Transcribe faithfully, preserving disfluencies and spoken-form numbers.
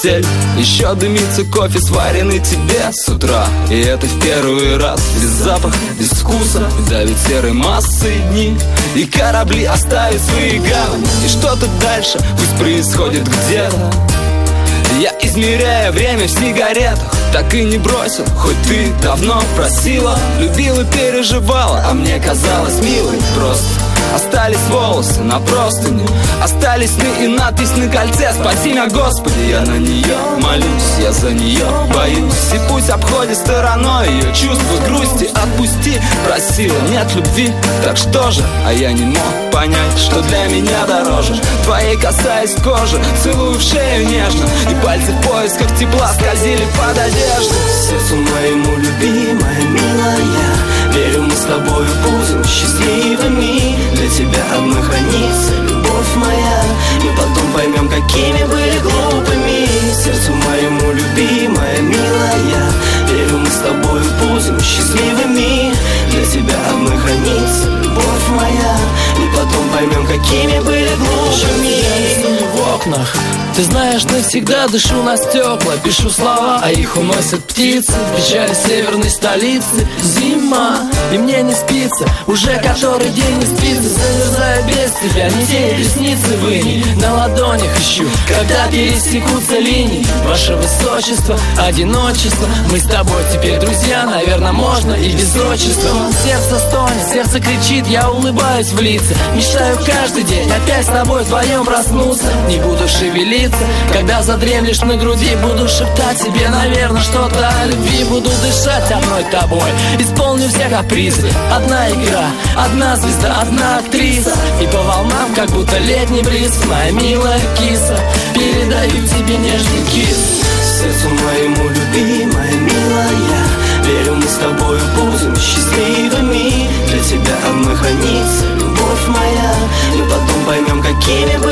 постель. Еще дымится кофе, сваренный тебе с утра. И это в первый раз. Без запаха, без вкуса, давит серой массой дни. И корабли оставят свои гавани. И что-то дальше пусть происходит где-то. Я измеряю время в сигаретах. Так и не бросил, хоть ты давно просила. Любила, переживала, а мне казалось милой. Просто остались волосы на простыне, остались сны и надпись на кольце. Спаси меня, Господи, я на нее молюсь, я за нее боюсь. И пусть обходит стороной ее чувства грусти. Отпусти, просила, нет любви, так что же? А я не мог понять, что для меня дороже. Твоей касаясь кожи, целую в шею нежно. И пальцы в поисках тепла скользили под одежду. Сердцу моему любимая, милая, верю, мы с тобою будем счастливыми. Для тебя одной хранится любовь моя. И потом поймем, какими были глупыми. Сердцу моему любимая, милая, верю, мы с тобою будем счастливыми. Для тебя одной хранится любовь моя. И потом поймем, какими были глупыми. В окнах, ты знаешь, навсегда дышу на стекла. Пишу слова, а их уносят птицы. В печали северной столицы зима, и мне не спится. Уже который день не спится. Замерзаю без тебя, не те ресницы вынь. На ладонях ищу, когда пересекутся линии. Ваше высочество, одиночество. Мы с тобой теперь друзья, наверное, можно и без отчества. Сердце стонет, сердце кричит, я улыбаюсь в лица. Мечтаю каждый день опять с тобой вдвоем проснуться. Не буду шевелиться, когда задремлешь на груди. Буду шептать тебе, наверное, что-то о любви. Буду дышать одной тобой, исполню все капризы. Одна игра, одна звезда, одна актриса. И по волнам, как будто летний бриз. Моя милая киса, передаю тебе нежный кис. Сердцу моему любимая, милая, верю, мы с тобою будем счастливыми. Для тебя одной хранится любовь моя. И потом поймем, какими были